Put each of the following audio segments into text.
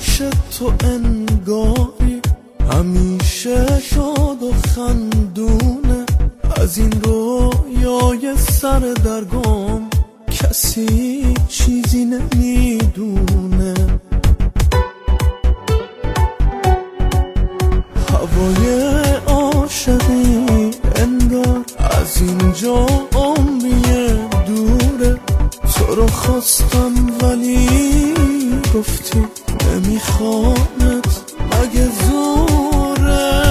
پیش تو انگاری همیشه شاد و خندونه، از این رویای سر درگم کسی چیزی نمیدونه. هوای عاشقی انگار از اینجا عمری دوره، تو رو خواستم ولی گفتی نمیخوامت، مگه زوره؟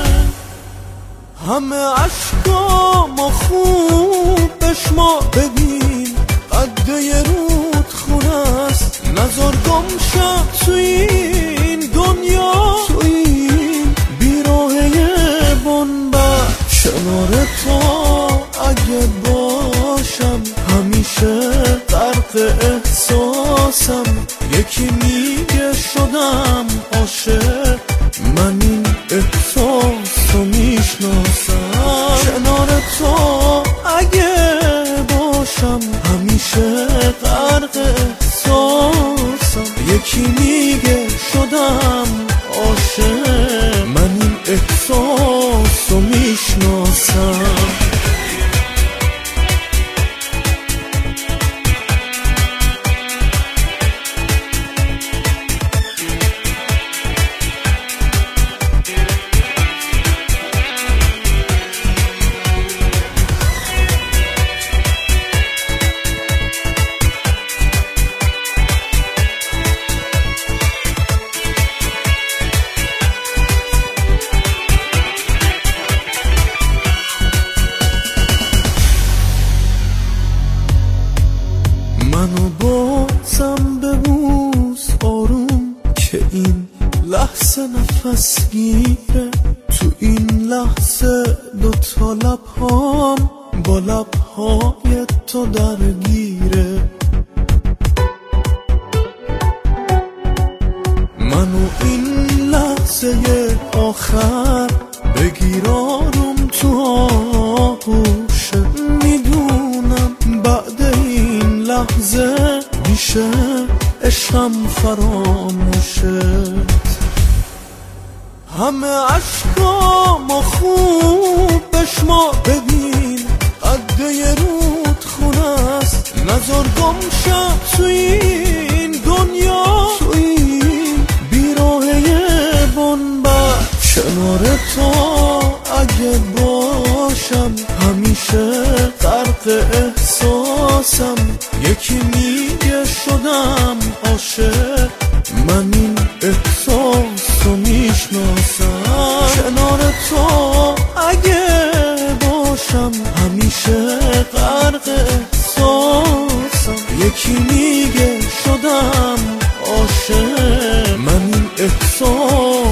همه عشقام خوب بشما، ببین قده یه رود خونه است، نزار گم شد تو این دنیا، تو این بیراهه بنبر. کنار تو اگه باشم همیشه غرق احساسم، یکی میگه شدم عاشق، من این احساس رو میشناسم. کنار تو اگه باشم همیشه غرق احساسم، یکی میگه شدم عاشق، من این احساس رو میشناسم. منو بازم ببوس آروم که این لحظه نفس گیره، تو این لحظه دوتا لبهام با لبهای تو درگیره. منو این لحظه آخر بگیر آروم تو آغوشه، میدونم بعد این لحظه میشه عشقم فراموشه. همه عشقام خوب بشما، ببین قده یه رود خونه است، نزار گم شد تو این دنیا، تو این بیراهه بنبر. کنار تو اگه باشم همیشه غرق احساسم، یکی میگه شدم عاشق، من این احساس رو میشناسم. کنار تو اگه باشم همیشه غرق احساسم، یکی میگه شدم عاشق، من این احساس